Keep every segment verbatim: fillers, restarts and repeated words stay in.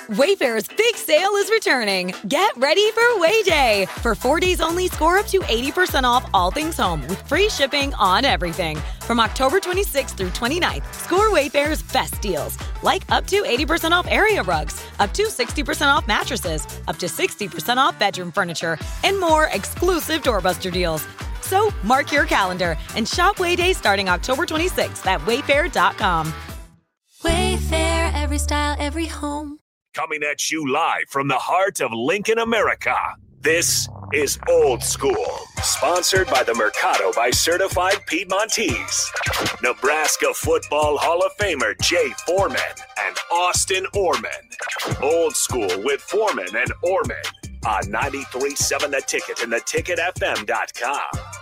Wayfair's big sale is returning. Get ready for Way Day. For four days only, score up to eighty percent off all things home with free shipping on everything. From October twenty-sixth through twenty-ninth, score Wayfair's best deals, like up to eighty percent off area rugs, up to sixty percent off mattresses, up to sixty percent off bedroom furniture, and more exclusive doorbuster deals. So mark your calendar and shop Way Day starting October twenty-sixth at wayfair dot com. Wayfair, every style, every home. Coming at you live from the heart of Lincoln, America. This is Old School, sponsored by the Mercado by Certified Piedmontese. Nebraska Football Hall of Famer Jay Foreman and Austin Orman. Old School with Foreman and Orman on ninety-three point seven The Ticket and the ticket f m dot com.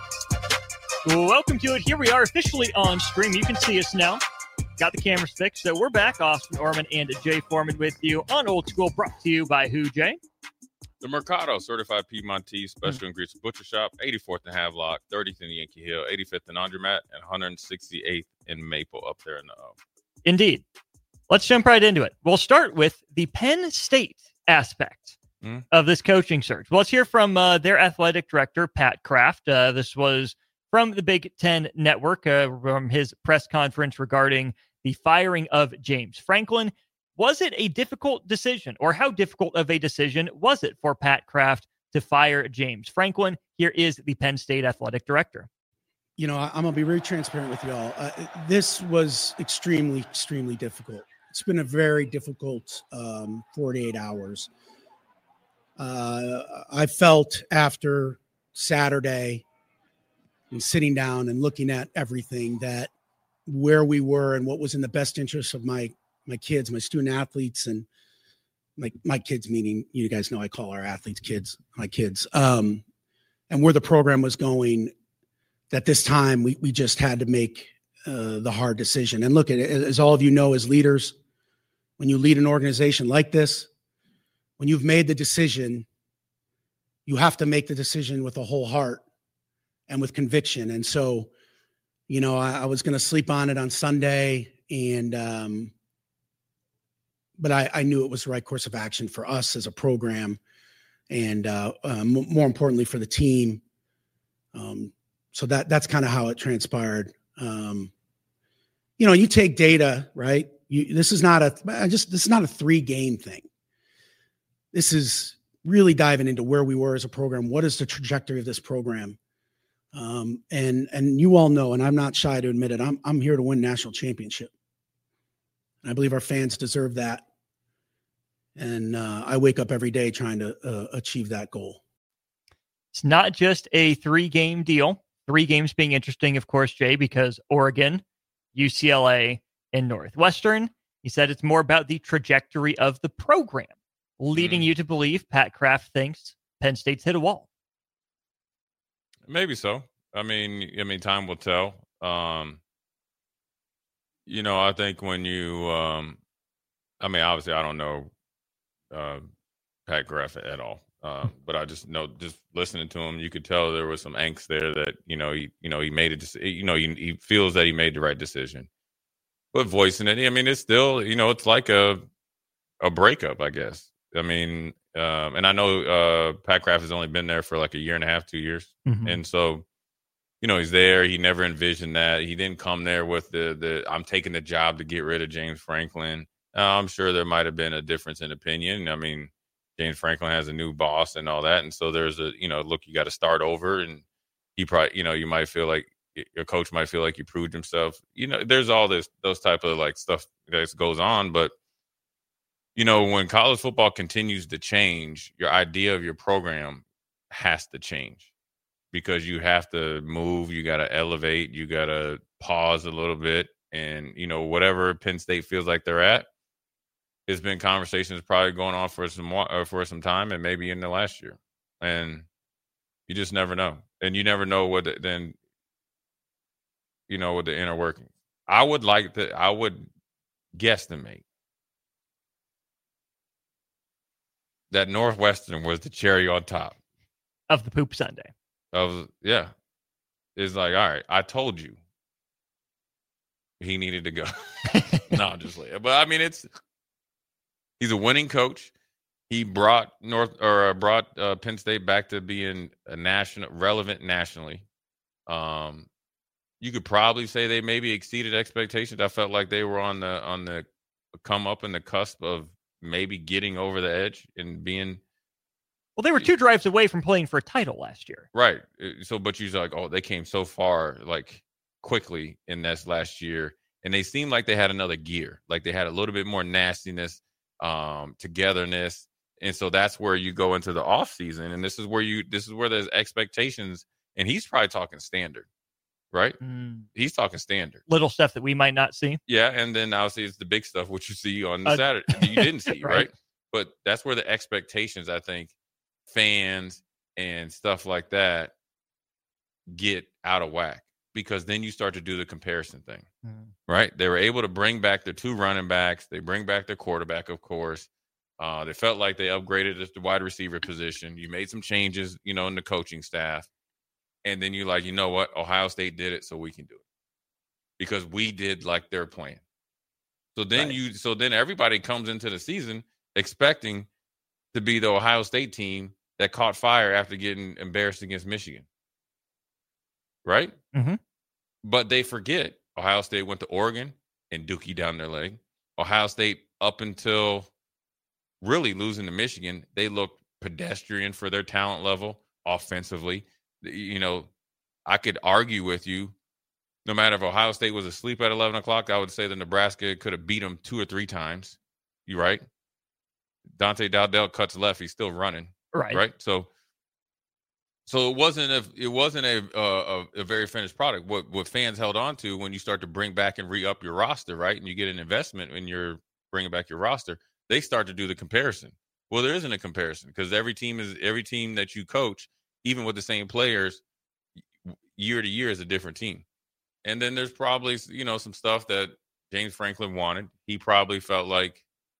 Welcome to it. Here we are officially on stream. You can see us now. Got the cameras fixed, so we're back. Austin Orman and Jay Foreman with you on Old School, brought to you by who, Jay? The Mercado Certified Piedmontese Special mm-hmm. Ingredients Butcher Shop, eighty-fourth and Havelock, thirtieth in Yankee Hill, eighty-fifth in Andromat, and one hundred sixty-eighth in Maple up there in the O. Indeed. Let's jump right into it. We'll start with the Penn State aspect mm-hmm. of this coaching search. Well, let's hear from uh, their athletic director, Pat Kraft. Uh, this was from the Big Ten Network, uh, from his press conference regarding the firing of James Franklin. Was it a difficult decision, or how difficult of a decision was it for Pat Kraft to fire James Franklin? Here is the Penn State athletic director. You know, I'm going to be very transparent with you all. Uh, this was extremely, extremely difficult. It's been a very difficult um, forty-eight hours. Uh, I felt after Saturday, and sitting down and looking at everything, that where we were and what was in the best interest of my my kids, my student athletes, and my my kids, meaning, you guys know I call our athletes kids, my kids, um, and where the program was going, that this time we we just had to make uh, the hard decision. And look, at it, as all of you know, as leaders, when you lead an organization like this, when you've made the decision, you have to make the decision with a whole heart and with conviction. And so, you know, I, I was going to sleep on it on Sunday, and, um, but I, I knew it was the right course of action for us as a program, and uh, uh, m- more importantly for the team. Um, so that that's kind of how it transpired. Um, you know, you take data, right? You, this is not a, I just, this is not a three game thing. This is really diving into where we were as a program. What is the trajectory of this program? Um, and, and you all know, and I'm not shy to admit it, I'm, I'm here to win national championship. And I believe our fans deserve that. And, uh, I wake up every day trying to uh, achieve that goal. It's not just a three game deal, three games being interesting, of course, Jay, because Oregon, U C L A, and Northwestern. He said it's more about the trajectory of the program, leading mm. you to believe Pat Kraft thinks Penn State's hit a wall. Maybe so. I mean, I mean, time will tell. Um, you know, I think when you, um, I mean, obviously, I don't know uh, Pat Kraft at all, uh, but I just know, just listening to him, you could tell there was some angst there that, you know, he, you know, he made it. You know, he, he feels that he made the right decision. But voicing it, I mean, it's still, you know, it's like a a breakup, I guess. I mean. Um, and I know uh, Pat Kraft has only been there for like a year and a half, two years. Mm-hmm. And so, you know, he's there. He never envisioned that. He didn't come there with the, the I'm taking the job to get rid of James Franklin. Uh, I'm sure there might have been a difference in opinion. I mean, James Franklin has a new boss and all that. And so there's a, you know, look, you got to start over. And he probably, you know, you might feel like your coach might feel like he proved himself. You know, there's all this, those type of like stuff that goes on. But you know, when college football continues to change, your idea of your program has to change because you have to move, you got to elevate, you got to pause a little bit. And, you know, whatever Penn State feels like they're at, it's been conversations probably going on for some uh, for some time and maybe in the last year. And you just never know. And you never know what the, then, you know, what the inner working. I would like to, I would guesstimate that Northwestern was the cherry on top of the poop Sunday. Of yeah, it's like, all right, I told you he needed to go. No, I'm just like, but I mean, it's He's a winning coach. He brought North or uh, brought uh, Penn State back to being a national relevant nationally. Um, you could probably say they maybe exceeded expectations. I felt like they were on the on the come up in the cusp of maybe getting over the edge and being. Well, they were two drives away from playing for a title last year. Right. So, but you're like, oh, they came so far, like quickly in this last year, and they seemed like they had another gear, like they had a little bit more nastiness, um, togetherness, and so that's where you go into the off season, and this is where you, this is where there's expectations, and he's probably talking standard, right? Mm. He's talking standard, little stuff that we might not see. Yeah, and then obviously it's the big stuff, which you see on the uh, Saturday you didn't see, right. right? But that's where the expectations, I think, fans and stuff like that get out of whack, because then you start to do the comparison thing, mm. right? They were able to bring back their two running backs. They bring back their quarterback, of course. Uh, they felt like they upgraded at the wide receiver position. You made some changes, you know, in the coaching staff. And then you're like, you know what? Ohio State did it, so we can do it because we did like their plan. So then right. you, so then everybody comes into the season expecting to be the Ohio State team that caught fire after getting embarrassed against Michigan. Right? Mm-hmm. But they forget Ohio State went to Oregon and dookie down their leg. Ohio State, up until really losing to Michigan, they looked pedestrian for their talent level offensively. You know, I could argue with you, no matter if Ohio State was asleep at eleven o'clock, I would say that Nebraska could have beat them two or three times. You right? Dante Dowdell cuts left. He's still running. Right. Right. So, so it wasn't a, it wasn't a, a, a very finished product. What, what fans held on to when you start to bring back and re-up your roster, right? And you get an investment when you're bringing back your roster, they start to do the comparison. Well, there isn't a comparison because every team is every team that you coach, even with the same players, year to year is a different team. And then there's probably, you know, some stuff that James Franklin wanted. He probably felt like,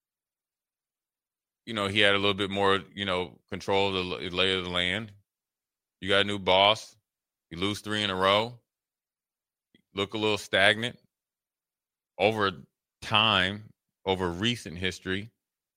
you know, he had a little bit more, you know, control of the lay of the land. You got a new boss. You lose three in a row. Look a little stagnant. Over time, over recent history,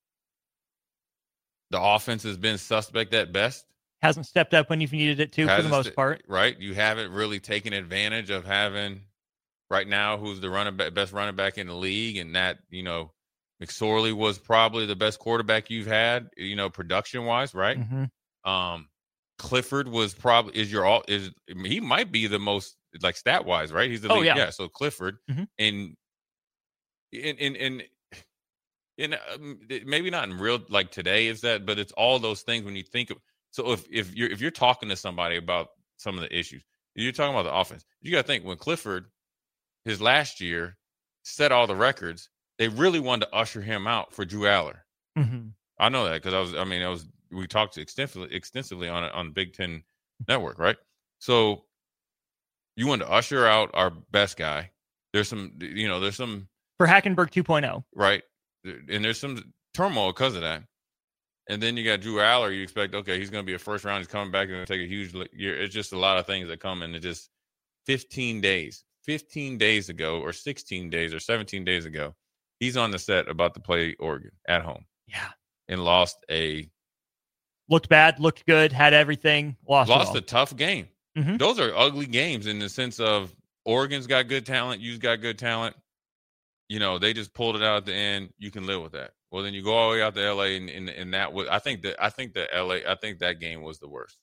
the offense has been suspect at best. Hasn't stepped up when you've needed it to, Hasn't for the most st- part. Right. You haven't really taken advantage of having, right now, who's the running back, best running back in the league, and that, you know, McSorley was probably the best quarterback you've had, you know, production wise, right? Mm-hmm. Um, Clifford was probably is your all is I mean, he might be the most like stat wise, right? He's the oh, lead, yeah. yeah. So Clifford mm-hmm. and in in in in um, maybe not in real like today is that, but it's all those things when you think of. So if if you're if you're talking to somebody about some of the issues, you're talking about the offense. You got to think when Clifford, his last year, set all the records. They really wanted to usher him out for Drew Aller. Mm-hmm. I know that because I was. I mean, I was. We talked extensively, extensively on on Big Ten Network, right? So you want to usher out our best guy. There's some, you know, there's some for Hackenberg two point oh, right? And there's some turmoil because of that. And then you got Drew Aller. You expect, okay, he's going to be a first round. He's coming back and going to take a huge year. It's just a lot of things that come in. It just fifteen days, fifteen days ago, or sixteen days, or seventeen days ago. He's on the set about to play Oregon at home. Yeah. And lost a... Looked bad, looked good, had everything, lost Lost it all. a tough game. Mm-hmm. Those are ugly games in the sense of Oregon's got good talent, you've got good talent. You know, they just pulled it out at the end. You can live with that. Well, then you go all the way out to L A, and, and, and that was... I think that I think that L A... I think that game was the worst.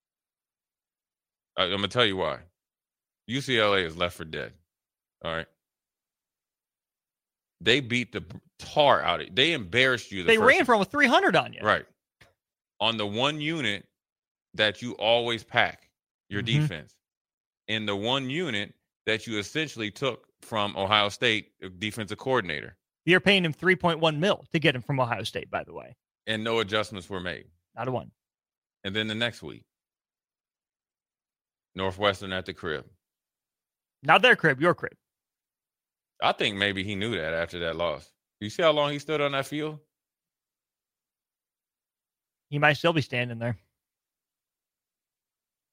I, I'm going to tell you why. U C L A is left for dead. All right? They beat the tar out of you. They embarrassed you. The they first ran game. for almost three hundred on you. Right. On the one unit that you always pack, your mm-hmm. defense. And the one unit that you essentially took from Ohio State defensive coordinator. You're paying him three point one mil to get him from Ohio State, by the way. And no adjustments were made. Not a one. And then the next week, Northwestern at the crib. Not their crib, your crib. I think maybe he knew that after that loss. You see how long he stood on that field? He might still be standing there.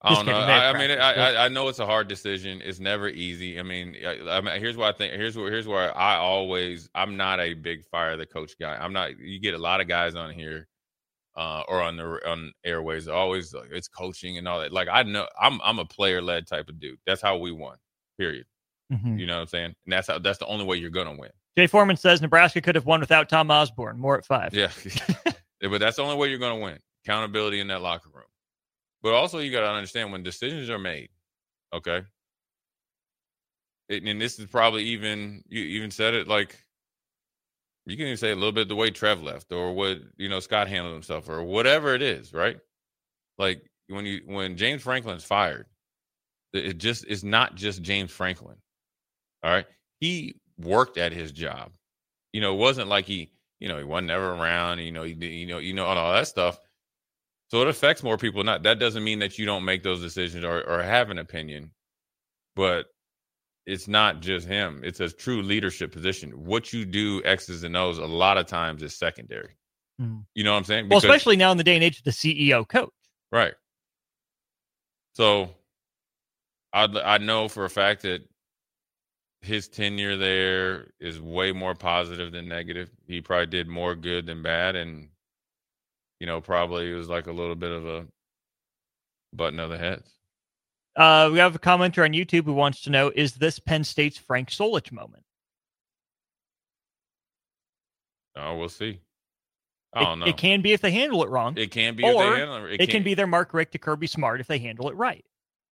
I don't know. I, I mean, I, I I know it's a hard decision. It's never easy. I mean, I, I mean, here's what I think. Here's where here's where I always. I'm not a big fire the coach guy. I'm not. You get a lot of guys on here, uh, or on the on airways. Always like, it's coaching and all that. Like I know, I'm I'm a player led type of dude. That's how we won. Period. Mm-hmm. You know what I'm saying? And that's how. That's the only way you're gonna win. Jay Foreman says Nebraska could have won without Tom Osborne. More at five. Yeah, but that's the only way you're gonna win. Accountability in that locker room. But also, you got to understand when decisions are made, okay? It, and this is probably even, you even said it like, you can even say a little bit the way Trev left or what, you know, Scott handled himself or whatever it is, right? Like when you, when James Franklin's fired, it just, it's not just James Franklin, all right? He worked at his job. You know, it wasn't like he, you know, he wasn't never around, you know, he, you know, you know, all that stuff. So it affects more people. Not that doesn't mean that you don't make those decisions or, or have an opinion, but it's not just him. It's a true leadership position. What you do, X's and O's, a lot of times is secondary. Mm-hmm. You know what I'm saying? Because, well, especially now in the day and age of the C E O coach. Right. So I I know for a fact that his tenure there is way more positive than negative. He probably did more good than bad, and you know, probably it was like a little bit of a button of the heads. Uh, we have a commenter on YouTube who wants to know, is this Penn State's Frank Solich moment? Oh, we'll see. I don't it, know. It can be if they handle it wrong. It can be or if they handle it. It, it can be their Mark Richt to Kirby Smart if they handle it right.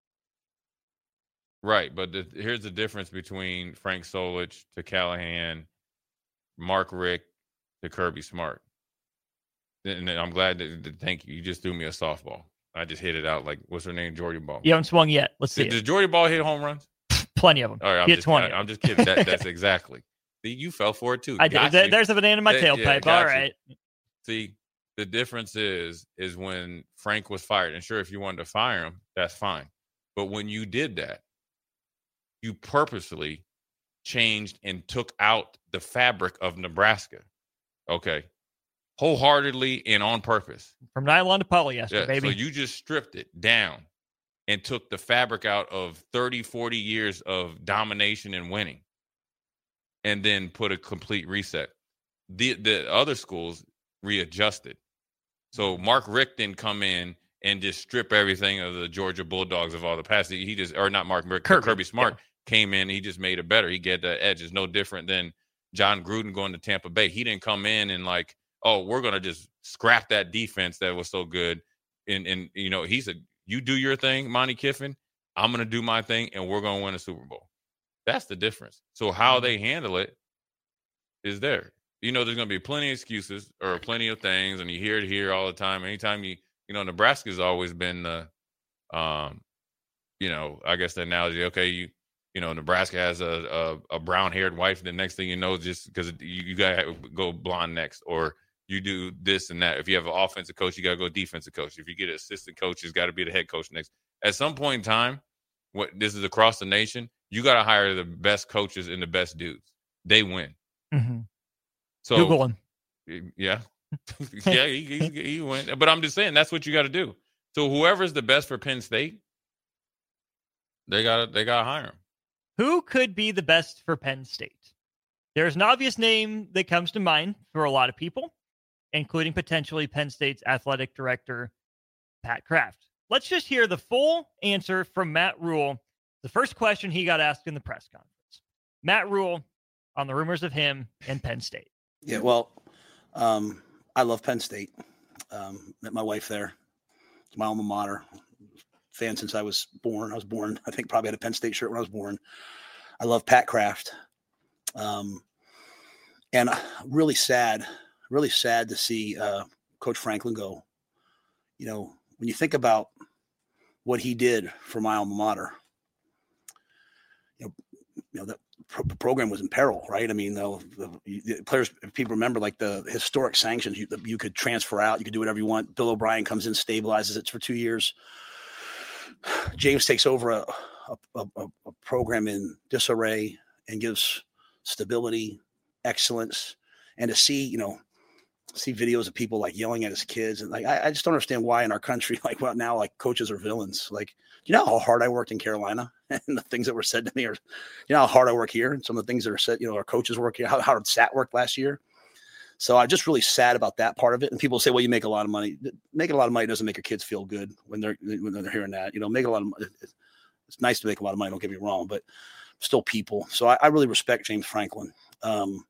Right, but the, here's the difference between Frank Solich to Callahan, Mark Richt to Kirby Smart. And I'm glad that, that thank you. You just threw me a softball. I just hit it out like, what's her name? Jordy Ball. You haven't swung yet. Let's see. Did, does Jordy Ball hit home runs? Plenty of them. All right, I'm, just, I, I'm just kidding. That, that's exactly. See, you fell for it too. I did. Th- there's a banana in my that, tailpipe. Yeah, All right. You. See, the difference is, is when Frank was fired. And sure, if you wanted to fire him, that's fine. But when you did that, you purposely changed and took out the fabric of Nebraska. Okay. Wholeheartedly and on purpose. From nylon to polyester, yeah, baby. So you just stripped it down and took the fabric out of thirty, forty years of domination and winning and then put a complete reset. The the other schools readjusted. So Mark Richt didn't come in and just strip everything of the Georgia Bulldogs of all the past. He just, or not Mark Richt, Kirby, Kirby Smart yeah. came in. He just made it better. He get the edge. It's no different than John Gruden going to Tampa Bay. He didn't come in and like, oh, we're going to just scrap that defense that was so good. And, and you know, he said, you do your thing, Monty Kiffin. I'm going to do my thing, and we're going to win a Super Bowl. That's the difference. So how they handle it is there. You know, there's going to be plenty of excuses or plenty of things, and you hear it here all the time. Anytime you, you know, Nebraska's always been the, um, you know, I guess the analogy, okay, you, you know, Nebraska has a, a, a brown-haired wife. The next thing you know, just because you, you got to go blonde next, or you do this and that. If you have an offensive coach, you got to go defensive coach. If you get an assistant coach, it's got to be the head coach next. At some point in time, what this is across the nation, you got to hire the best coaches and the best dudes. They win. Mm-hmm. So Google him. Yeah. yeah, he, he, he went. But I'm just saying, that's what you got to do. So whoever's the best for Penn State, they got they got to hire him. Who could be the best for Penn State? There's an obvious name that comes to mind for a lot of people, including potentially Penn State's athletic director, Pat Kraft. Let's just hear the full answer from Matt Rhule. The first question he got asked in the press conference. Matt Rhule on the rumors of him and Penn State. Yeah, well, um, I love Penn State. Um, met my wife there. It's my alma mater. Fan since I was born. I was born, I think probably had a Penn State shirt when I was born. I love Pat Kraft. Um, and really sad, really sad to see uh, Coach Franklin go. You know, when you think about what he did for my alma mater, you know, you know the pro- program was in peril, right? I mean, the, the, the players, if people remember, like the historic sanctions, you, you could transfer out, you could do whatever you want. Bill O'Brien comes in, stabilizes it for two years. James takes over a, a, a, a program in disarray and gives stability, excellence, and to see, you know, see videos of people like yelling at his kids. And like, I, I just don't understand why in our country, like well, now, like coaches are villains. Like, you know how hard I worked in Carolina and the things that were said to me, or, you know, how hard I work here and some of the things that are said, you know, our coaches work here, how hard Sat worked last year. So I'm just really sad about that part of it. And people say, well, you make a lot of money. Making a lot of money doesn't make your kids feel good when they're, when they're hearing that, you know, make a lot of money. It's nice to make a lot of money. Don't get me wrong, but still people. So I, I really respect James Franklin. Um,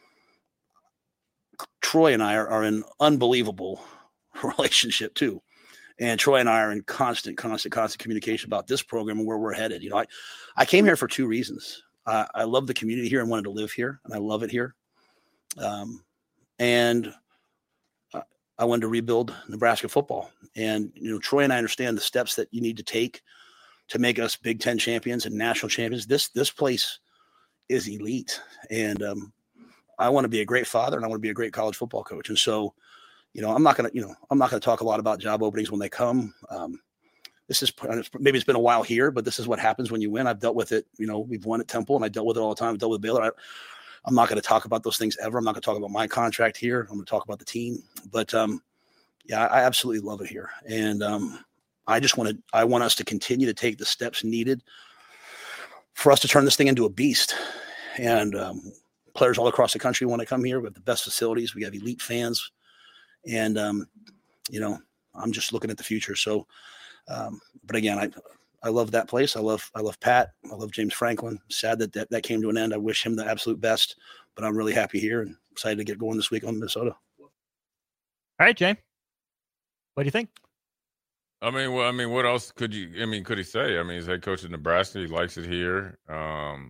Troy and I are, are in unbelievable relationship too. And Troy and I are in constant, constant, constant communication about this program and where we're headed. You know, I, I came here for two reasons. Uh, I love the community here and wanted to live here, and I love it here. Um, and uh, I wanted to rebuild Nebraska football. And, you know, Troy and I understand the steps that you need to take to make us Big Ten champions and national champions. This, this place is elite. And um, I want to be a great father, and I want to be a great college football coach. And so, you know, I'm not going to, you know, I'm not going to talk a lot about job openings when they come. Um, this is maybe it's been a while here, but this is what happens when you win. I've dealt with it. You know, we've won at Temple, and I dealt with it all the time. I've dealt with Baylor. I, I'm not going to talk about those things ever. I'm not going to talk about my contract here. I'm going to talk about the team. But um, yeah, I absolutely love it here, and um, I just want to. I want us to continue to take the steps needed for us to turn this thing into a beast. And um, players all across the country want to come here. We have the best facilities. We have elite fans, and um, you know, I'm just looking at the future. So, um, but again, I. I love that place. I love, I love Pat. I love James Franklin. Sad that, that that came to an end. I wish him the absolute best, but I'm really happy here and excited to get going this week on Minnesota. All right, Jay. What do you think? I mean, well, I mean, what else could you, I mean, could he say? I mean, he's head coach of Nebraska. He likes it here. Um,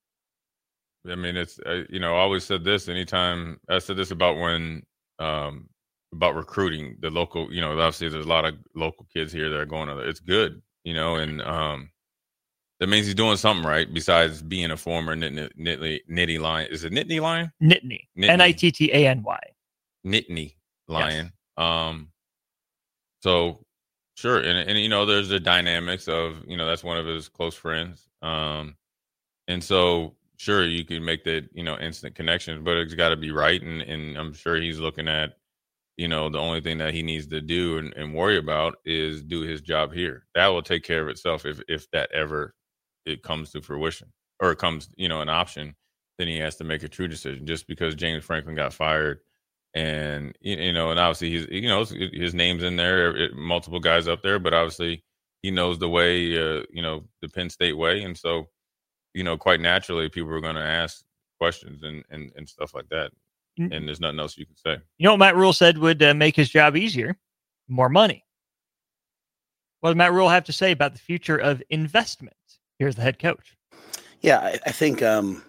I mean, it's, uh, you know, I always said this anytime I said this about when, um, about recruiting the local, you know, obviously there's a lot of local kids here that are going to, it's good. You know, and um, that means he's doing something right besides being a former Nittany, Nittany, Nittany Lion. Is it Nittany Lion? Nittany. N I T T A N Y. Nittany Lion. Yes. Um, so, sure. And, and, you know, there's the dynamics of, you know, that's one of his close friends. Um, and so, sure, you can make that, you know, instant connections, but it's got to be right. And, and I'm sure he's looking at, you know, the only thing that he needs to do and, and worry about is do his job here. That will take care of itself if if that ever it comes to fruition or it comes, you know, an option. Then he has to make a true decision. Just because James Franklin got fired, and you know, and obviously he's, you know, his name's in there, it, multiple guys up there, but obviously he knows the way, uh, you know, the Penn State way, and so, you know, quite naturally people are going to ask questions and and and stuff like that. And there's nothing else you can say. You know what Matt Rule said would uh, make his job easier? More money. What does Matt Rule have to say about the future of investment? Here's the head coach. Yeah, I, I think, um,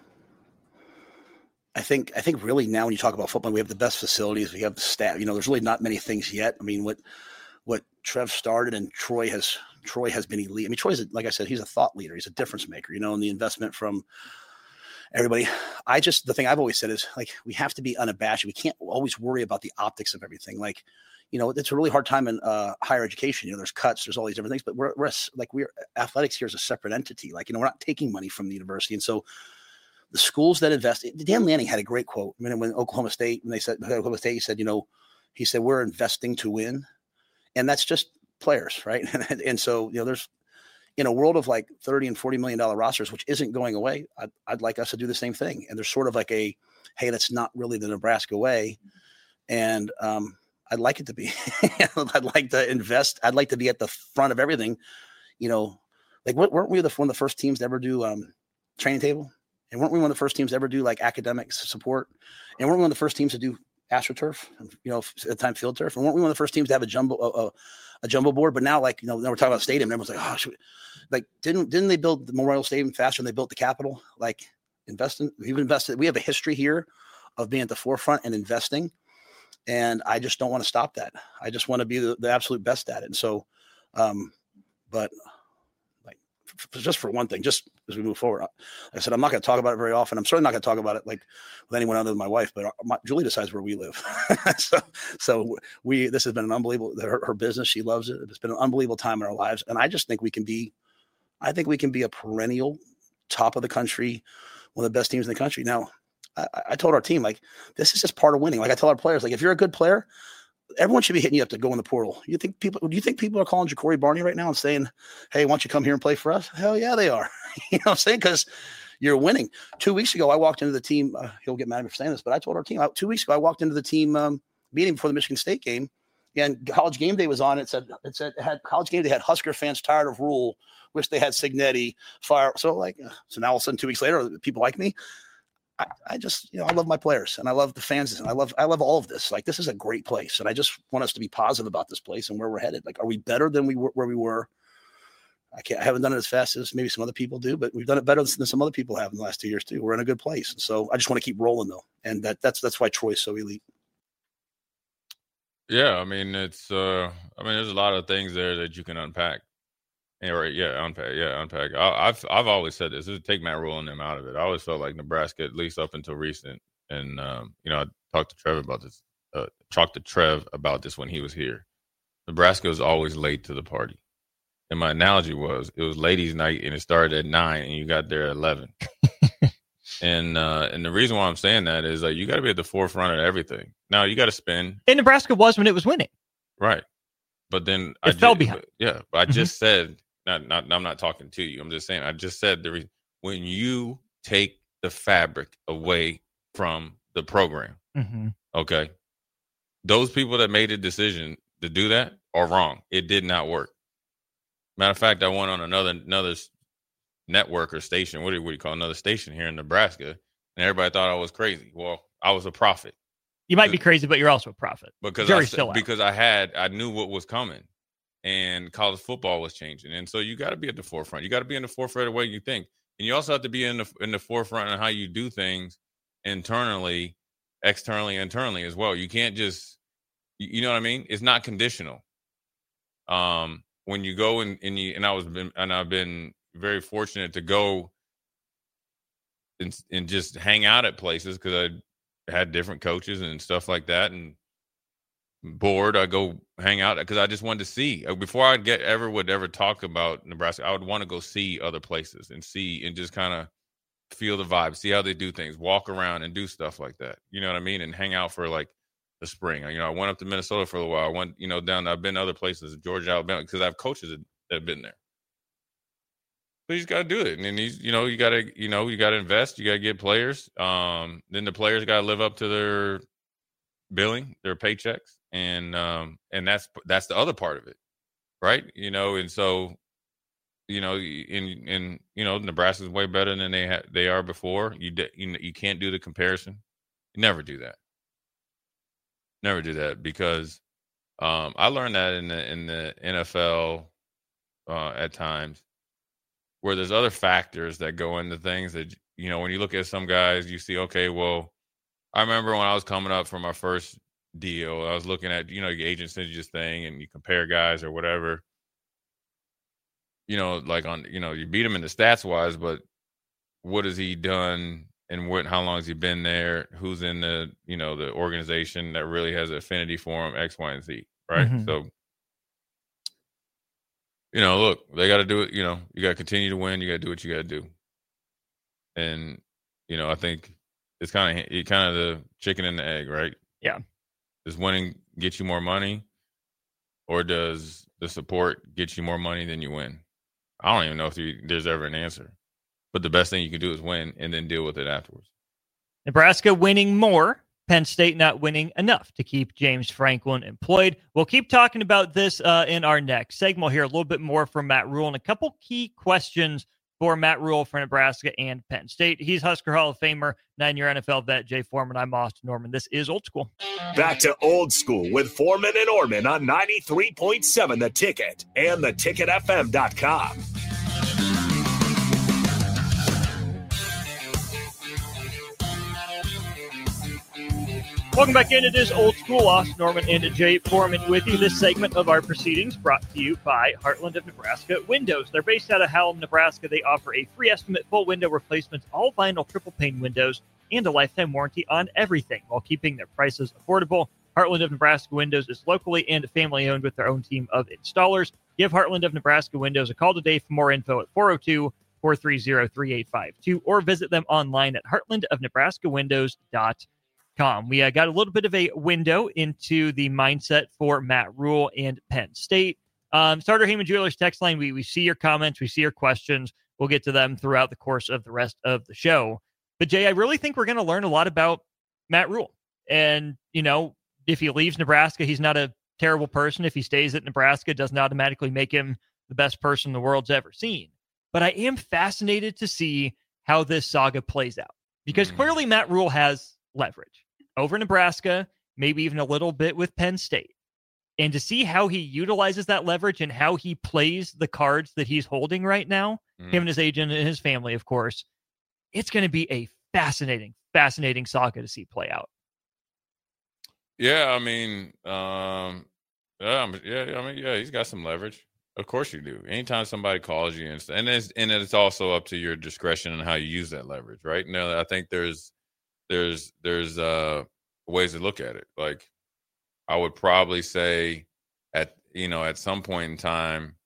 I think, I think really now when you talk about football, we have the best facilities. We have the staff. You know, there's really not many things yet. I mean, what what Trev started and Troy has Troy has been elite. I mean, Troy's a, like I said, he's a thought leader. He's a difference maker. You know, and the investment from everybody. I just, the thing I've always said is like, we have to be unabashed. We can't always worry about the optics of everything. Like, you know, it's a really hard time in uh, higher education. You know, there's cuts, there's all these different things, but we're, we're like, we're athletics here is a separate entity. Like, you know, we're not taking money from the university. And so the schools that invest, Dan Lanning had a great quote. I mean, when Oklahoma State, when they said Oklahoma State, he said, you know, he said, we're investing to win. And that's just players. Right. and, and so, you know, there's, in a world of like thirty and forty million dollars rosters, which isn't going away, I'd, I'd like us to do the same thing. And there's sort of like a, hey, that's not really the Nebraska way. And um, I'd like it to be. I'd like to invest. I'd like to be at the front of everything. You know, like what, weren't we the, one of the first teams to ever do um, training table? And weren't we one of the first teams to ever do like academic support? And weren't we one of the first teams to do AstroTurf, you know, at the time Field Turf? And weren't we one of the first teams to have a jumbo, a, a jumbo board? But now, like, you know, now we're talking about stadium, and everyone's like, oh, should we, like, didn't didn't they build the Memorial Stadium faster than they built the Capitol? Like, investing, we've invested. We have a history here of being at the forefront and investing, and I just don't want to stop that. I just want to be the, the absolute best at it. And so, um, but like, f- just for one thing, just as we move forward, like I said, I'm not going to talk about it very often. I'm certainly not going to talk about it like with anyone other than my wife, but our, my, Julie decides where we live. so, so we, this has been an unbelievable, her, her business. She loves it. It's been an unbelievable time in our lives. And I just think we can be, I think we can be a perennial top of the country, one of the best teams in the country. Now, I, I told our team, like, this is just part of winning. Like I tell our players, like, if you're a good player, everyone should be hitting you up to go in the portal. You think people, do you think people are calling Ja'Cory Barney right now and saying, hey, why don't you come here and play for us? Hell yeah, they are. You know what I'm saying? Because you're winning. Two weeks ago, I walked into the team. Uh, he'll get mad at me for saying this, but I told our team, uh, two weeks ago, I walked into the team um, meeting before the Michigan State game, and College Game Day was on. It said, it said, it had College Game Day had Husker fans tired of Rule, wish they had Signetti, fire. So like, so now all of a sudden, two weeks later, people like me. I, I just, you know, I love my players and I love the fans and I love, I love all of this. Like, this is a great place. And I just want us to be positive about this place and where we're headed. Like, are we better than we were, where we were? I can't, I haven't done it as fast as maybe some other people do, but we've done it better than some other people have in the last two years too. We're in a good place. And so I just want to keep rolling though. And that that's, that's why Troy's so elite. Yeah. I mean, it's, uh, I mean, there's a lot of things there that you can unpack. Yeah, right. Yeah, unpack. Yeah, unpack. I, I've I've always said this. This is take Matt Rule and them out of it. I always felt like Nebraska, at least up until recent, and um, you know, I talked to Trev about this. Uh, talked to Trev about this when he was here. Nebraska was always late to the party, and my analogy was it was ladies' night, and it started at nine, and you got there at eleven. and uh, and the reason why I'm saying that is like you got to be at the forefront of everything. Now you got to spin. And Nebraska was when it was winning, right? But then it I fell just, behind. Yeah, but I Mm-hmm. just said. Not, not, I'm not talking to you. I'm just saying. I just said the re- when you take the fabric away from the program, mm-hmm. okay, those people that made a decision to do that are wrong. It did not work. Matter of fact, I went on another another network or station. What do you, what do you call it? Another station here in Nebraska, and everybody thought I was crazy. Well, I was a prophet. You might be crazy, but you're also a prophet. Because Jury's I still out. because I had I knew what was coming. And college football was changing, and so you got to be at the forefront. You got to be in the forefront of the way you think, and you also have to be in the in the forefront of how you do things internally, externally, internally as well. You can't just, you know what I mean? It's not conditional. Um, when you go and and you and I was been, and I've been very fortunate to go and and just hang out at places because I had different coaches and stuff like that, and bored, I go hang out because I just wanted to see before I get ever would ever talk about Nebraska. I would want to go see other places and see and just kind of feel the vibe, see how they do things, walk around and do stuff like that. You know what I mean? And hang out for like the spring. You know, I went up to Minnesota for a while. I went, you know, down. I've been other places, Georgia, Alabama, because I have coaches that, that have been there. So you just got to do it, and then he's, you know, you got to, you know, you got to invest. You got to get players. Um, then the players got to live up to their billing, their paychecks. And um and that's that's the other part of it, right? You know, and so, you know, in in you know, Nebraska's way better than they ha- they are before. You de- you you can't do the comparison. You never do that. Never do that because um, I learned that in the in the N F L uh, at times where there's other factors that go into things that, you know, when you look at some guys, you see, okay, well, I remember when I was coming up for my first deal, I was looking at, you know, your agent sends you this thing and you compare guys or whatever, you know, like on, you know, you beat him in the stats wise, but what has he done and what, how long has he been there? Who's in the, you know, the organization that really has an affinity for him, X, Y, and Z, right? Mm-hmm. So, you know, look, they got to do it. You know, you got to continue to win. You got to do what you got to do. And, you know, I think it's kind of, it kind of the chicken and the egg, right? Yeah. Does winning get you more money, or does the support get you more money than you win? I don't even know if you, there's ever an answer. But the best thing you can do is win and then deal with it afterwards. Nebraska winning more, Penn State not winning enough to keep James Franklin employed. We'll keep talking about this uh, in our next segment. We'll hear a little bit more from Matt Rule and a couple key questions for Matt Rule for Nebraska and Penn State. He's Husker Hall of Famer, nine-year N F L vet, Jay Foreman. I'm Austin Norman. This is Old School. Back to Old School with Foreman and Orman on ninety-three point seven The Ticket and the ticket f m dot com. Welcome back in. It is Old School. Austin Norman and Jay Foreman with you. This segment of our proceedings brought to you by Heartland of Nebraska Windows. They're based out of Hallam, Nebraska. They offer a free estimate, full window replacements, all vinyl triple pane windows, and a lifetime warranty on everything while keeping their prices affordable. Heartland of Nebraska Windows is locally and family-owned with their own team of installers. Give Heartland of Nebraska Windows a call today for more info at four oh two, four three zero, three eight five two, or visit them online at heartland of nebraska windows dot com. We uh, got a little bit of a window into the mindset for Matt Rhule and Penn State. Um, Starter Heyman Jewelers text line, we, we see your comments, we see your questions. We'll get to them throughout the course of the rest of the show. But, Jay, I really think we're going to learn a lot about Matt Rhule. And, you know, if he leaves Nebraska, he's not a terrible person. If he stays at Nebraska, it doesn't automatically make him the best person the world's ever seen. But I am fascinated to see how this saga plays out. Because mm. clearly Matt Rhule has leverage over Nebraska, maybe even a little bit with Penn State. And to see how he utilizes that leverage and how he plays the cards that he's holding right now, mm. him and his agent and his family, of course, it's going to be a fascinating, fascinating saga to see play out. Yeah, I mean, um, yeah, yeah, I mean, yeah, he's got some leverage. Of course you do. Anytime somebody calls you, and and it's, and it's also up to your discretion and how you use that leverage, right? Now, I think there's there's there's uh ways to look at it. Like, I would probably say, at you know, at some point in time,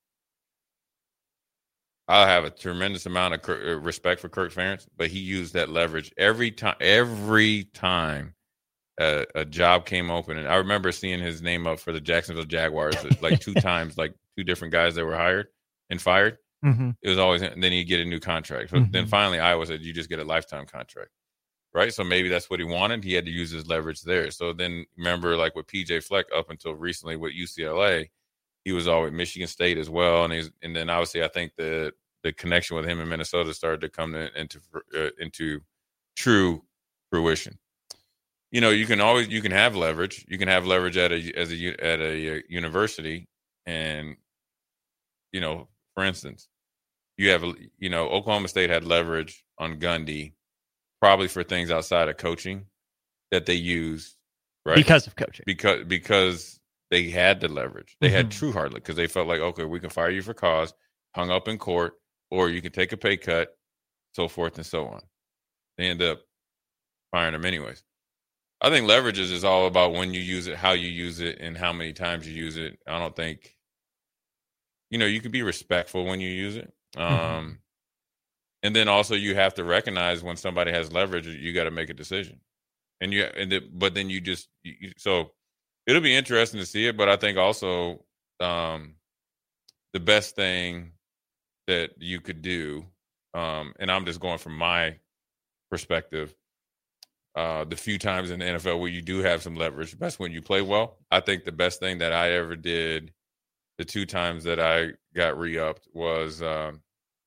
I have a tremendous amount of cur- respect for Kirk Ferentz, but he used that leverage every time. Every time. A, a job came open, and I remember seeing his name up for the Jacksonville Jaguars like two times, like two different guys that were hired and fired. Mm-hmm. It was always, and then he'd get a new contract. So mm-hmm. then finally Iowa said, you just get a lifetime contract, right? So maybe that's what he wanted. He had to use his leverage there. So then remember, like with P J Fleck up until recently with U C L A, he was always Michigan State as well. And he's, and then obviously I think the, the connection with him in Minnesota started to come to, into, uh, into true fruition. You know, you can always you can have leverage. You can have leverage at a as a at a university, and you know, for instance, you have you know Oklahoma State had leverage on Gundy, probably for things outside of coaching that they used, right? Because of coaching, because because they had the leverage. They mm-hmm. had true hardly because they felt like, okay, we can fire you for cause, hung up in court, or you can take a pay cut, so forth and so on. They end up firing them anyways. I think leverage is all about when you use it, how you use it, and how many times you use it. I don't think, you know, you can be respectful when you use it. Um, mm-hmm. And then also you have to recognize when somebody has leverage, you got to make a decision. And you, and the, but then you just, you, so it'll be interesting to see it. But I think also um, the best thing that you could do, um, and I'm just going from my perspective, Uh, the few times in the N F L where you do have some leverage, that's when you play well. I think the best thing that I ever did, the two times that I got re-upped, was um,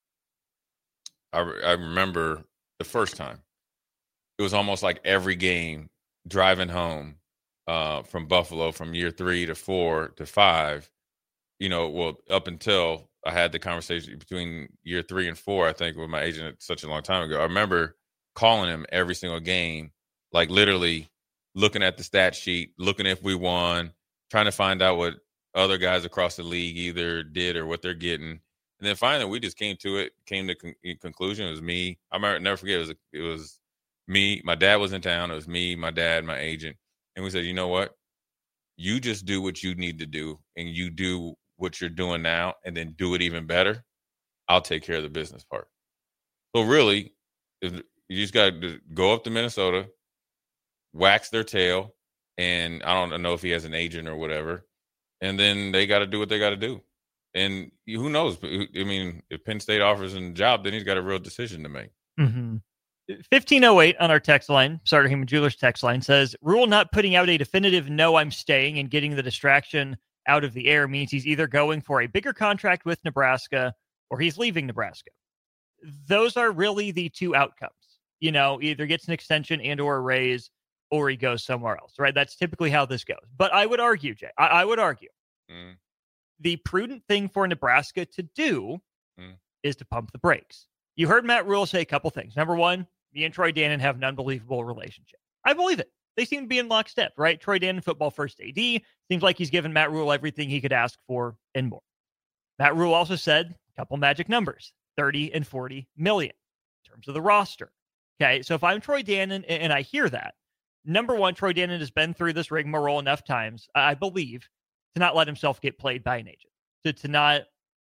I, I remember the first time. It was almost like every game driving home uh, from Buffalo from year three to four to five, you know, well, up until I had the conversation between year three and four, I think, with my agent such a long time ago. I remember calling him every single game, like literally looking at the stat sheet, looking if we won, trying to find out what other guys across the league either did or what they're getting. And then finally we just came to it, came to con- conclusion. It was me. I remember, never forget, it was, it was me. My dad was in town. It was me, my dad, my agent. And we said, you know what? You just do what you need to do, and you do what you're doing now, and then do it even better. I'll take care of the business part. So really, if, you just got to go up to Minnesota, wax their tail, and I don't know if he has an agent or whatever, and then they got to do what they got to do. And who knows? I mean, if Penn State offers him a job, then he's got a real decision to make. Mm-hmm. fifteen oh eight on our text line, Starter Heyman Jewelers text line, says, Rhule not putting out a definitive no, I'm staying, and getting the distraction out of the air means he's either going for a bigger contract with Nebraska or he's leaving Nebraska. Those are really the two outcomes. You know, either gets an extension and or a raise, or he goes somewhere else, right? That's typically how this goes. But I would argue, Jay, I, I would argue mm. the prudent thing for Nebraska to do mm. is to pump the brakes. You heard Matt Rhule say a couple things. Number one, me and Troy Dannon have an unbelievable relationship. I believe it. They seem to be in lockstep, right? Troy Dannon, football first A D, seems like he's given Matt Rhule everything he could ask for and more. Matt Rhule also said a couple magic numbers, thirty and forty million in terms of the roster. Okay, so if I'm Troy Dannon and I hear that, number one, Troy Dannon has been through this rigmarole enough times, I believe, to not let himself get played by an agent, to, to not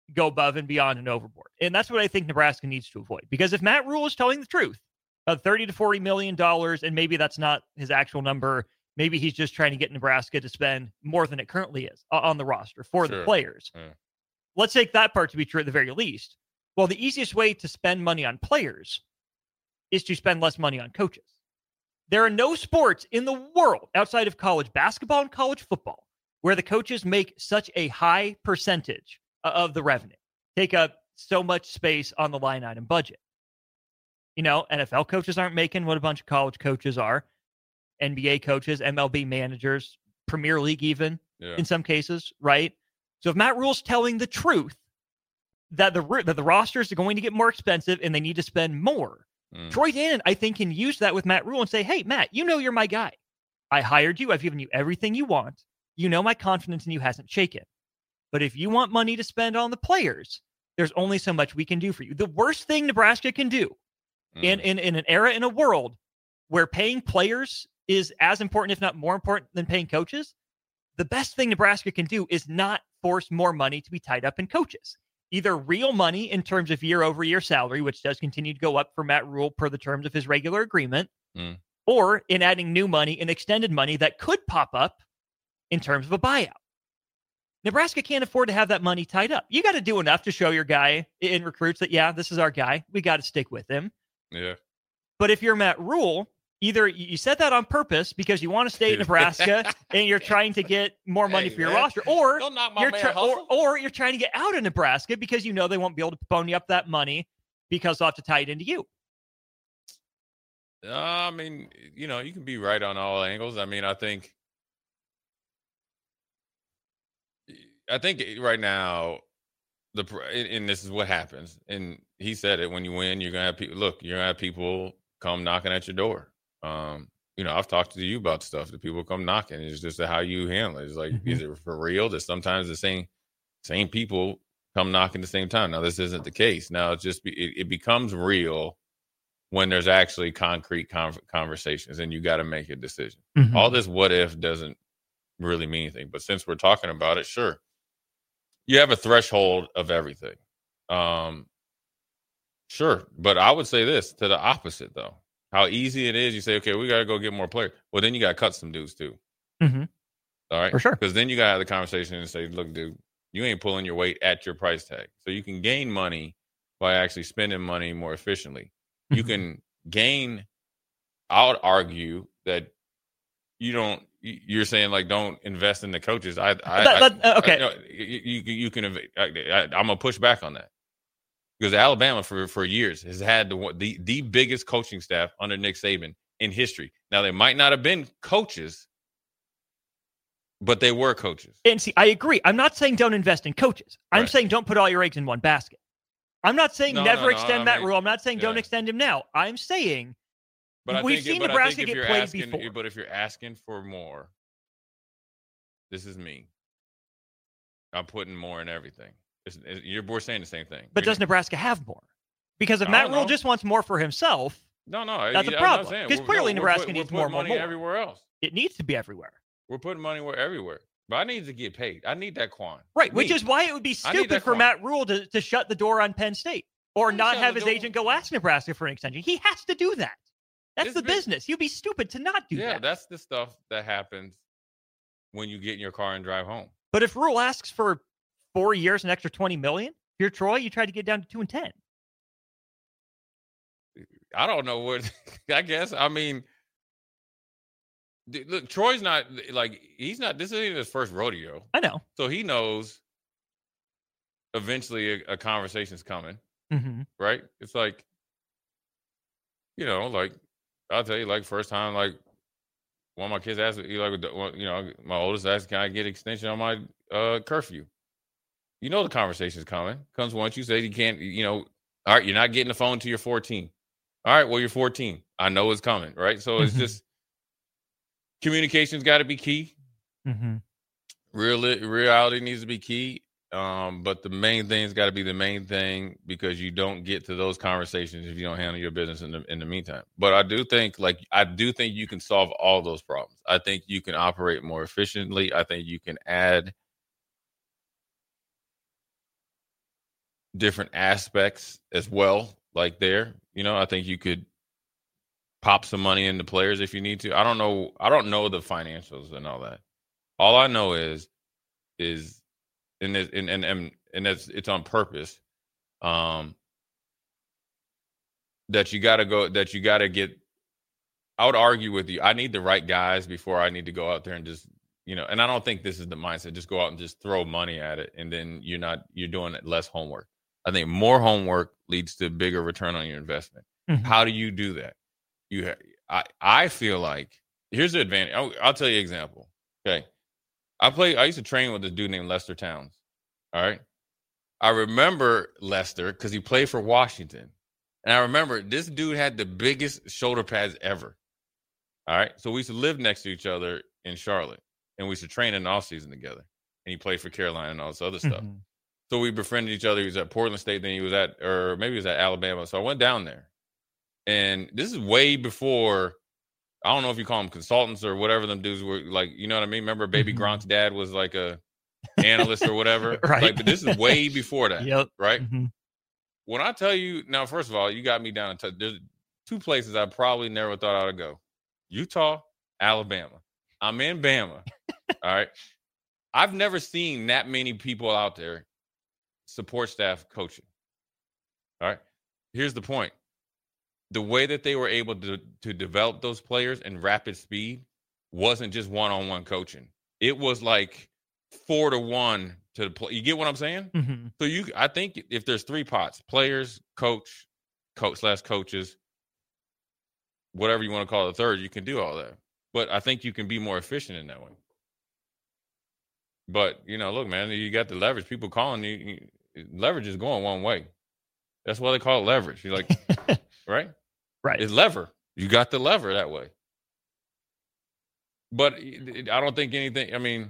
go above and beyond and overboard. And that's what I think Nebraska needs to avoid. Because if Matt Rule is telling the truth, of thirty to forty million dollars, and maybe that's not his actual number, maybe he's just trying to get Nebraska to spend more than it currently is on the roster for sure. the players. Yeah. Let's take that part to be true at the very least. Well, the easiest way to spend money on players is to spend less money on coaches. There are no sports in the world outside of college basketball and college football where the coaches make such a high percentage of the revenue, take up so much space on the line item budget. You know, N F L coaches aren't making what a bunch of college coaches are. N B A coaches, M L B managers, Premier League even, yeah. in some cases, right? So if Matt Rule's telling the truth that the that the rosters are going to get more expensive and they need to spend more, mm. Troy Dannen, I think, can use that with Matt Rule and say, hey, Matt, you know you're my guy. I hired you. I've given you everything you want. You know my confidence in you hasn't shaken. But if you want money to spend on the players, there's only so much we can do for you. The worst thing Nebraska can do mm. in, in, in an era, in a world where paying players is as important, if not more important than paying coaches, the best thing Nebraska can do is not force more money to be tied up in coaches. Either real money in terms of year over year salary, which does continue to go up for Matt Rule per the terms of his regular agreement, mm. or in adding new money and extended money that could pop up in terms of a buyout. Nebraska can't afford to have that money tied up. You got to do enough to show your guy in recruits that, yeah, this is our guy. We got to stick with him. Yeah. But if you're Matt Rule, either you said that on purpose because you want to stay at Nebraska and you're trying to get more money hey, for your man. roster, or you're, tra- or, or you're trying to get out of Nebraska because you know they won't be able to pony up that money because they'll have to tie it into you. Uh, I mean, you know, you can be right on all angles. I mean, I think I think right now, the and this is what happens. And he said it, when you win, you're going to have people, look, you're going to have people come knocking at your door. Um, you know, I've talked to you about stuff that people come knocking. It's just how you handle it. It's like, mm-hmm. is it for real that sometimes the same same people come knocking at the same time? Now, this isn't the case. Now, it's just, it, it becomes real when there's actually concrete con- conversations and you got to make a decision. Mm-hmm. All this what if doesn't really mean anything. But since we're talking about it, sure. You have a threshold of everything. Um, sure. But I would say this to the opposite, though. How easy it is. You say, okay, we got to go get more players. Well, then you got to cut some dudes, too. Mm-hmm. All right? For sure. Because then you got to have the conversation and say, look, dude, you ain't pulling your weight at your price tag. So you can gain money by actually spending money more efficiently. Mm-hmm. You can gain, I would argue that you don't, you're saying like don't invest in the coaches. I, I, that, that, okay. I, no, you, you, you can. I, I, I'm gonna push back on that because Alabama for, for years has had the, the the biggest coaching staff under Nick Saban in history. Now they might not have been coaches, but they were coaches. And see, I agree. I'm not saying don't invest in coaches. I'm right. saying don't put all your eggs in one basket. I'm not saying no, never no, no, extend I that mean, rule. I'm not saying yeah. don't extend him now. I'm saying. But I We've think, seen but Nebraska I think if get you're played asking, before. But if you're asking for more, this is me. I'm putting more in everything. It's, it's, you're we're saying the same thing. But you're, does Nebraska have more? Because if Matt Rule just wants more for himself, no, no, that's I, a problem. Because clearly no, Nebraska put, needs we're more, money more, more. everywhere else. It needs to be everywhere. We're putting money where everywhere. But I need to get paid. I need that Quan. Right, Me. which is why it would be stupid for Quan. Matt Rule to, to shut the door on Penn State or not have his agent go ask Nebraska for an extension. He has to do that. That's it's the been, business. You'd be stupid to not do yeah, that. Yeah, that's the stuff that happens when you get in your car and drive home. But if Rule asks for four years, an extra twenty million dollars, if you're Troy, you try to get down to two and ten. I don't know what. I guess. I mean, look, Troy's not like he's not. This isn't his first rodeo. I know. So he knows. Eventually, a, a conversation's coming. Mm-hmm. Right? It's like, you know, like. I'll tell you, like, first time, like, one of my kids asked me, like, you know, my oldest asked, can I get extension on my uh, curfew? You know the conversation's coming. Comes once you say you can't, you know, all right, you're not getting the phone till you're fourteen. All right, well, you're fourteen. I know it's coming, right? So it's mm-hmm. just, communication's got to be key. Mm-hmm. Real, reality needs to be key. Um, but the main thing's got to be the main thing because you don't get to those conversations if you don't handle your business in the in the meantime. But I do think, like, I do think you can solve all those problems. I think you can operate more efficiently. I think you can add different aspects as well. Like there, you know, I think you could pop some money into players if you need to. I don't know. I don't know the financials and all that. All I know is, is, and and and and, and that's it's on purpose. Um, that you got to go. That you got to get. I would argue with you. I need the right guys before I need to go out there and just, you know. And I don't think this is the mindset. Just go out and just throw money at it, and then you're not. You're doing less homework. I think more homework leads to bigger return on your investment. Mm-hmm. How do you do that? You, ha- I, I feel like here's the advantage. I'll, I'll tell you an example. Okay, I play. I used to train with this dude named Lester Towns. All right, I remember Lester because he played for Washington, and I remember this dude had the biggest shoulder pads ever. All right, so we used to live next to each other in Charlotte, and we used to train in the off season together. And he played for Carolina and all this other stuff. Mm-hmm. So we befriended each other. He was at Portland State, then he was at, or maybe he was at Alabama. So I went down there. And this is way before, I don't know if you call them consultants or whatever them dudes were, like, you know what I mean? Remember Baby mm-hmm. Gronk's dad was like a analyst or whatever? Right. Like, but this is way before that, yep. right? Mm-hmm. When I tell you, now, first of all, you got me down to, there's two places I probably never thought I would go. Utah, Alabama. I'm in Bama, all right? I've never seen that many people out there support staff coaching. All right. Here's the point. The way that they were able to, to develop those players in rapid speed wasn't just one-on-one coaching. It was like four to one to the play. You get what I'm saying? Mm-hmm. So you, I think if there's three pots, players, coach, coach slash coaches, whatever you want to call it, the third, you can do all that. But I think you can be more efficient in that way. But, you know, look, man, you got the leverage. People calling you, you leverage is going one way. That's why they call it leverage. You're like, right? Right. It's lever. You got the lever that way. But I don't think anything, I mean,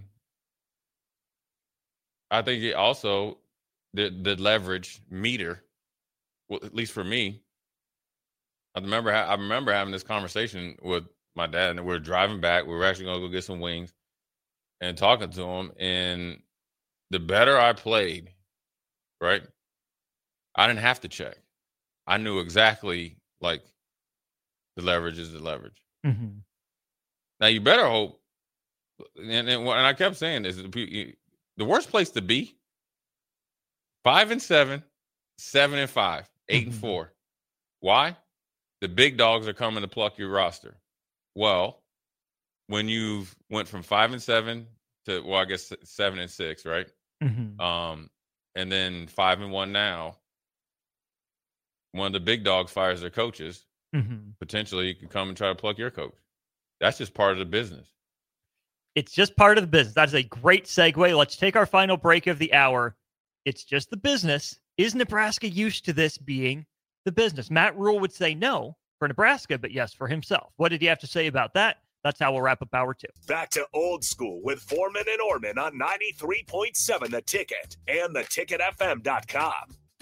I think it also, the, the leverage meter, well, at least for me, I remember, I remember having this conversation with my dad, and we were driving back. We were actually going to go get some wings. And talking to him, and the better I played, right, I didn't have to check. I knew exactly, like, the leverage is the leverage. Mm-hmm. Now, you better hope, and, and, and I kept saying this, the worst place to be, five and seven, seven and five, eight mm-hmm. and four. Why? The big dogs are coming to pluck your roster. Well, when you went from five and seven to, well, I guess seven and six, right? Mm-hmm. Um, and then five and one now. One of the big dogs fires their coaches. Mm-hmm. Potentially, you could come and try to pluck your coach. That's just part of the business. It's just part of the business. That's a great segue. Let's take our final break of the hour. It's just the business. Is Nebraska used to this being the business? Matt Rhule would say no for Nebraska, but yes for himself. What did he have to say about that? That's how we'll wrap up hour two. Back to Old School with Foreman and Orman on ninety-three point seven The Ticket and the ticket f m dot com.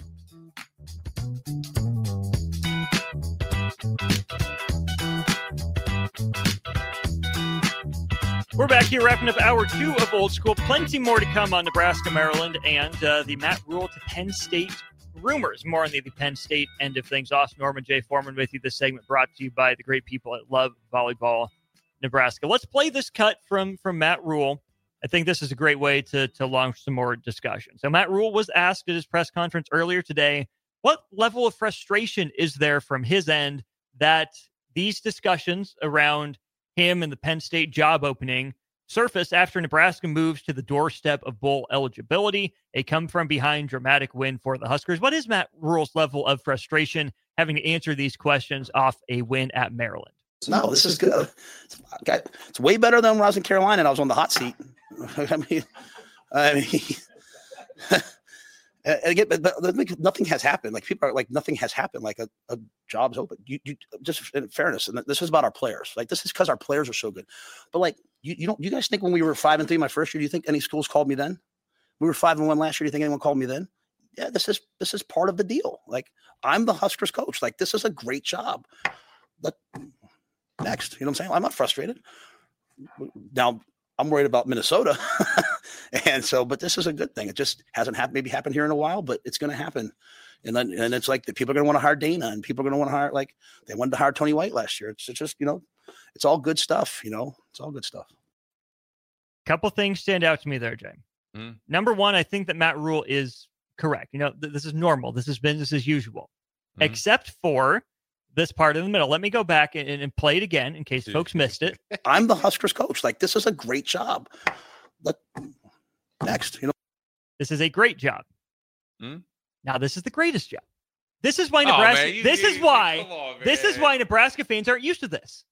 We're back here wrapping up hour two of Old School. Plenty more to come on Nebraska, Maryland, and uh, the Matt Rhule to Penn State rumors. More on the, the Penn State end of things. Austin Norman, Jay Foreman with you. This segment brought to you by the great people at Love Volleyball Nebraska. Let's play this cut from, from Matt Rhule. I think this is a great way to, to launch some more discussion. So Matt Rhule was asked at his press conference earlier today, what level of frustration is there from his end that these discussions around him and the Penn State job opening surface after Nebraska moves to the doorstep of bowl eligibility, a come-from-behind dramatic win for the Huskers? What is Matt Rhule's level of frustration having to answer these questions off a win at Maryland? No, this is good. It's, it's way better than when I was in Carolina and I was on the hot seat. I mean, I mean, again, but, but nothing has happened. Like people are like, nothing has happened. Like a, a job's open. You, you just in fairness, and this is about our players. Like this is because our players are so good. But like, you, you don't, you guys think when we were five and three my first year, do you think any schools called me then? We were five and one last year. Do you think anyone called me then? Yeah, this is this is part of the deal. Like I'm the Huskers coach. Like this is a great job. But next, you know what I'm saying? I'm not frustrated. Now I'm worried about Minnesota And so, but this is a good thing. It just hasn't happened, maybe happened here in a while, but it's going to happen. And then, and it's like the people are going to want to hire Dana, and people are going to want to hire, like they wanted to hire Tony White last year. It's, it's just, you know, it's all good stuff, you know, it's all good stuff. Couple things stand out to me there, Jay. Mm. Number one, I think that Matt Rule is correct. You know, th- this is normal. This is business as usual, mm. except for this part in the middle. Let me go back and, and play it again in case folks missed it. I'm the Huskers coach. Like, this is a great job. Let, next, you know. This is a great job. Mm. Now, this is the greatest job. This is why oh, Nebraska. man, you, this you, is why. on, this is why Nebraska fans aren't used to this.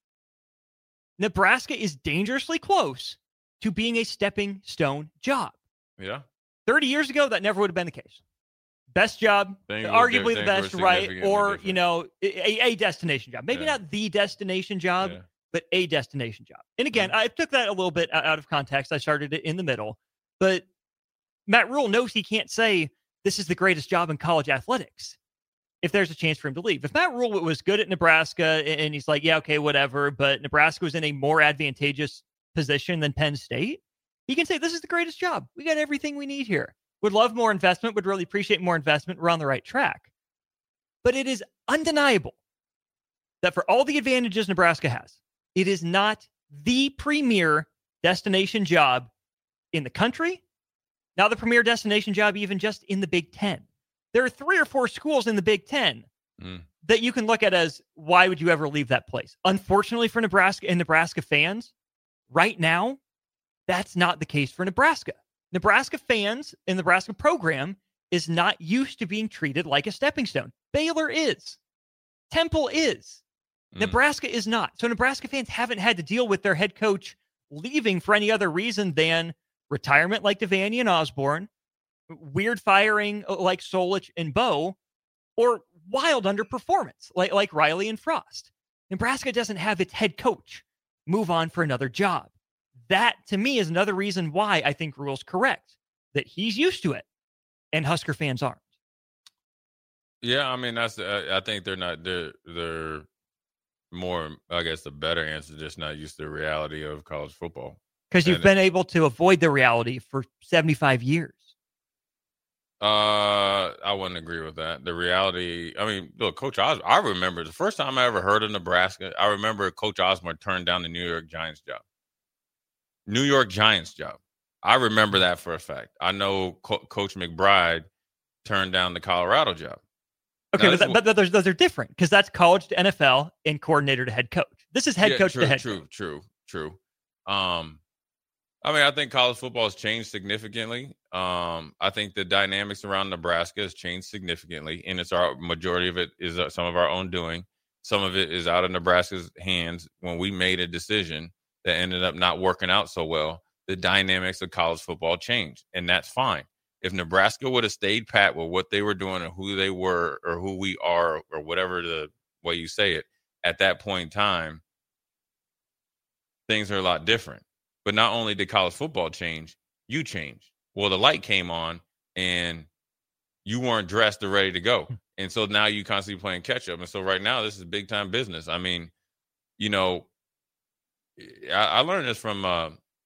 Nebraska is dangerously close to being a stepping stone job. Yeah. Thirty years ago, that never would have been the case. Best job, things arguably the best, right? Or different. You know, a, a destination job. Maybe yeah. not the destination job, yeah. but a destination job. And again, mm-hmm. I took that a little bit out of context. I started it in the middle, but Matt Rule knows he can't say this is the greatest job in college athletics if there's a chance for him to leave. If Matt Rule was good at Nebraska and he's like, yeah, okay, whatever, but Nebraska was in a more advantageous position than Penn State, he can say this is the greatest job. We got everything we need here. Would love more investment, would really appreciate more investment. We're on the right track. But it is undeniable that for all the advantages Nebraska has, it is not the premier destination job in the country. Now the premier destination job even just in the Big Ten. There are three or four schools in the Big Ten mm. that you can look at as, why would you ever leave that place? Unfortunately for Nebraska and Nebraska fans, right now, that's not the case for Nebraska. Nebraska fans and the Nebraska program is not used to being treated like a stepping stone. Baylor is. Temple is. Mm. Nebraska is not. So Nebraska fans haven't had to deal with their head coach leaving for any other reason than retirement like Devaney and Osborne, weird firing like Solich and Bo, or wild underperformance like, like Riley and Frost. Nebraska doesn't have its head coach move on for another job. That, to me, is another reason why I think Rule's correct, that he's used to it, and Husker fans aren't. Yeah, I mean, that's. Uh, I think they're not. They're they're more. I guess the better answer, just not used to the reality of college football. Because you've and been it, able to avoid the reality for seventy-five years. Uh, I wouldn't agree with that. The reality. I mean, look, Coach Osborne. I remember the first time I ever heard of Nebraska. I remember Coach Osborne turned down the New York Giants job. New York Giants job. I remember that for a fact. I know Co- Coach McBride turned down the Colorado job. Okay, now, but, that, but those, those are different because that's college to N F L and coordinator to head coach. This is head yeah, coach true, to head true, coach. True, true, true. Um, I mean, I think college football has changed significantly. Um, I think the dynamics around Nebraska has changed significantly, and it's our majority of it is uh, some of our own doing. Some of it is out of Nebraska's hands when we made a decision that ended up not working out so well. The dynamics of college football changed, and that's fine. If Nebraska would have stayed pat with what they were doing and who they were or who we are or whatever the way you say it, at that point in time, things are a lot different. But not only did college football change, you changed. Well, the light came on, and you weren't dressed or ready to go. And so now you constantly playing catch-up. And so right now, this is big-time business. I mean, you know, I, I learned this from uh,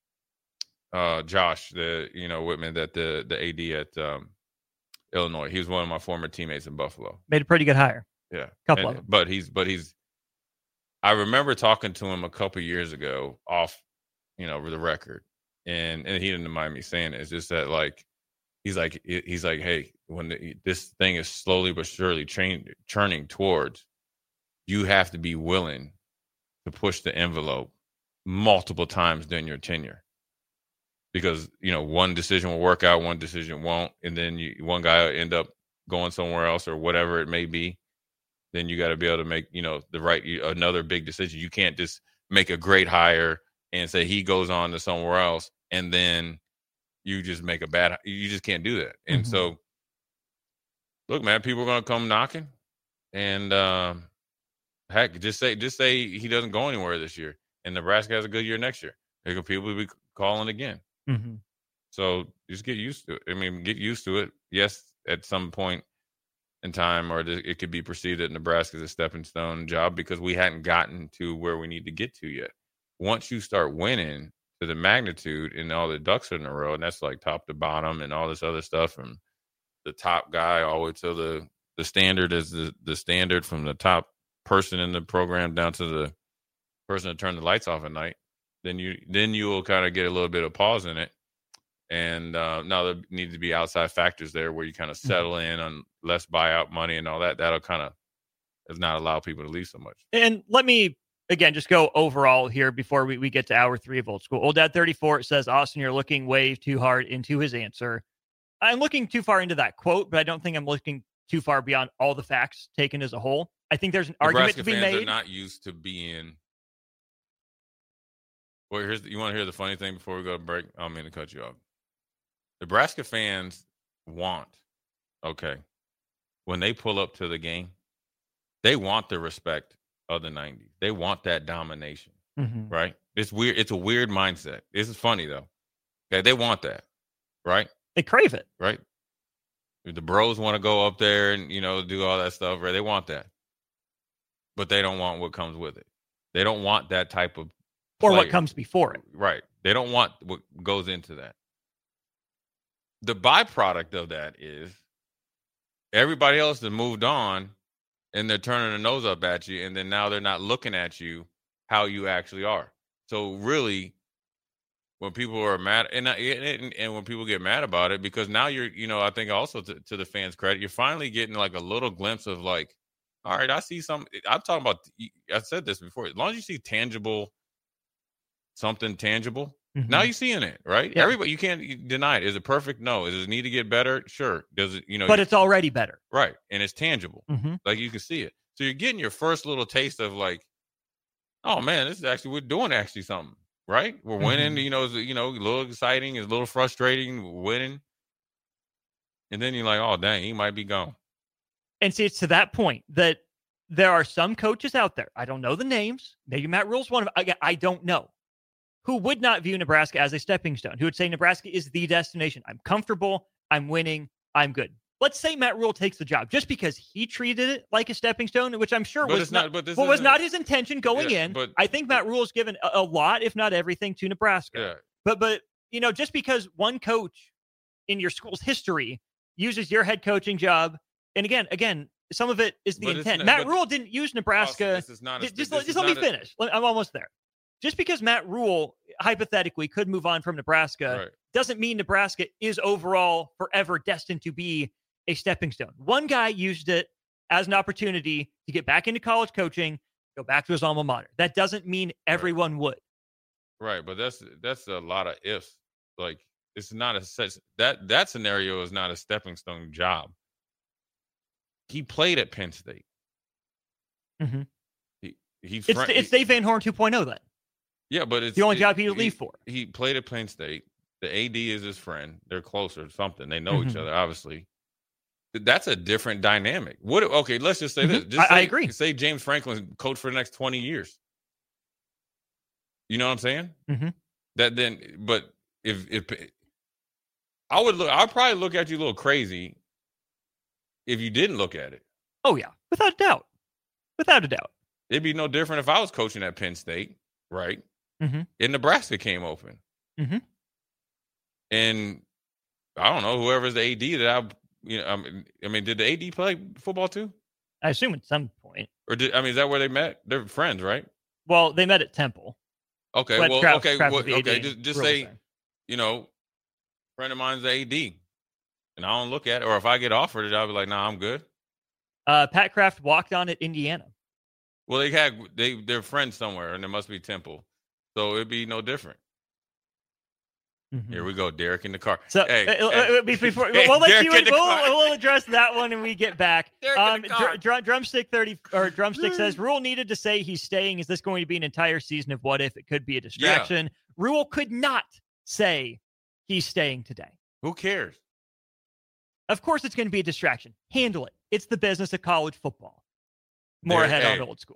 uh, Josh, the you know Whitman, that the the A D at um, Illinois. He was one of my former teammates in Buffalo. Made a pretty good hire. Yeah, couple and, of them. But he's but he's. I remember talking to him a couple years ago off, you know, the record, and and he didn't mind me saying it. It's just that like he's like he's like, hey, when the, this thing is slowly but surely train, churning towards, you have to be willing to push the envelope multiple times during your tenure, because you know one decision will work out, one decision won't, and then you, one guy will end up going somewhere else or whatever it may be. Then you got to be able to make you know the right another big decision. You can't just make a great hire and say he goes on to somewhere else, and then you just make a bad. You just can't do that. And mm-hmm. so, look, man, people are gonna come knocking, and um, heck, just say just say he doesn't go anywhere this year, and Nebraska has a good year next year. There could people be calling again. Mm-hmm. So just get used to it. I mean, get used to it. Yes, at some point in time, or it could be perceived that Nebraska is a stepping stone job because we hadn't gotten to where we need to get to yet. Once you start winning to to the magnitude and all the ducks in a row, and that's like top to bottom and all this other stuff from the top guy all the way to the the standard is the, the standard from the top person in the program down to the person to turn the lights off at night. Then you then you will kind of get a little bit of pause in it. And uh, now there needs to be outside factors there where you kind of settle in on less buyout money and all that. That'll kind of does not allow people to leave so much. And let me, again, just go overall here before we, we get to hour three of Old School. Old Dad thirty-four says, Austin, you're looking way too hard into his answer. I'm looking too far into that quote, but I don't think I'm looking too far beyond all the facts taken as a whole. I think there's an Nebraska argument to be fans made. Are not used to being. Well, here's the, you want to hear the funny thing before we go to break? I don't mean to cut you off. Nebraska fans want, okay, when they pull up to the game, they want the respect of the nineties. They want that domination, mm-hmm. right? It's weird. It's a weird mindset. This is funny, though. Okay, they want that, right? They crave it. Right? The bros want to go up there and, you know, do all that stuff, right? They want that. But they don't want what comes with it. They don't want that type of Or player. what comes before it. Right. They don't want what goes into that. The byproduct of that is everybody else has moved on and they're turning their nose up at you, and then now they're not looking at you how you actually are. So really, when people are mad, and, and and when people get mad about it, because now you're, you know, I think also to, to the fans' credit, you're finally getting like a little glimpse of like, all right, I see some. I'm talking about. I said this before. As long as you see tangible, something tangible, mm-hmm. now you're seeing it, right? Yeah. Everybody, you can't deny it. Is it perfect? No. Does it need to get better? Sure. Does it? You know, but it's already better, right? And it's tangible, mm-hmm. like you can see it. So you're getting your first little taste of like, oh man, this is actually we're doing actually something. Right, we're winning. Mm-hmm. You know, it's, you know, a little exciting, it's a little frustrating. We're winning, and then you're like, "Oh, dang, he might be gone." And see, it's to that point that there are some coaches out there. I don't know the names. Maybe Matt Rule's one of them. I, I don't know, who would not view Nebraska as a stepping stone. Who would say Nebraska is the destination. I'm comfortable. I'm winning. I'm good. Let's say Matt Rule takes the job just because he treated it like a stepping stone, which I'm sure but was not, not, but this well, was not his intention going yeah, in. But, I think Matt Rule has given a, a lot, if not everything, to Nebraska. Yeah. But, but you know, just because one coach in your school's history uses your head coaching job, and again, again, some of it is the but intent. not, Matt Rule didn't use Nebraska. This is not a, just just, this just let me a, finish. I'm almost there. Just because Matt Rule hypothetically could move on from Nebraska right. doesn't mean Nebraska is overall forever destined to be a stepping stone. One guy used it as an opportunity to get back into college coaching, go back to his alma mater. That doesn't mean everyone right. would. Right, but that's that's a lot of ifs. Like it's not a such that that scenario is not a stepping stone job. He played at Penn State. Mm-hmm. He he. It's fr- it's Dave Van Horn two point oh then. Yeah, but it's the only it, job he would he, leave for. He played at Penn State. The A D is his friend. They're closer, something. They know mm-hmm. each other, obviously. That's a different dynamic. What? Okay, let's just say mm-hmm. this. Just I, say, I agree. Say James Franklin coach for the next twenty years. You know what I'm saying? Mm-hmm. That then, but if if I would look, I'd probably look at you a little crazy if you didn't look at it. Oh yeah, without a doubt, without a doubt. It'd be no different if I was coaching at Penn State, right? Mm-hmm. And Nebraska came open, mm-hmm. and I don't know whoever's the A D that I. You know, I mean, I mean, did the A D play football too? I assume at some point. Or did I mean, is that where they met? They're friends, right? Well, they met at Temple. Okay, but well, Kraft, okay, Kraft well, okay. A D Just, just say, you know, friend of mine's the A D, and I don't look at it. Or if I get offered it, I'll be like, "Nah, I'm good." Uh, Pat Kraft walked on at Indiana. Well, they had they they're friends somewhere, and there must be Temple, so it'd be no different. Mm-hmm. Here we go, Derek in the car. So hey, uh, hey. before hey, we'll, let Derek you, in the we'll, car. we'll address that one when we get back. Um, dr- dr- drumstick thirty or drumstick says Rule needed to say he's staying. Is this going to be an entire season of what if? It could be a distraction. Yeah. Rule could not say he's staying today. Who cares? Of course, it's going to be a distraction. Handle it. It's the business of college football. More Derek, ahead hey, on Old School.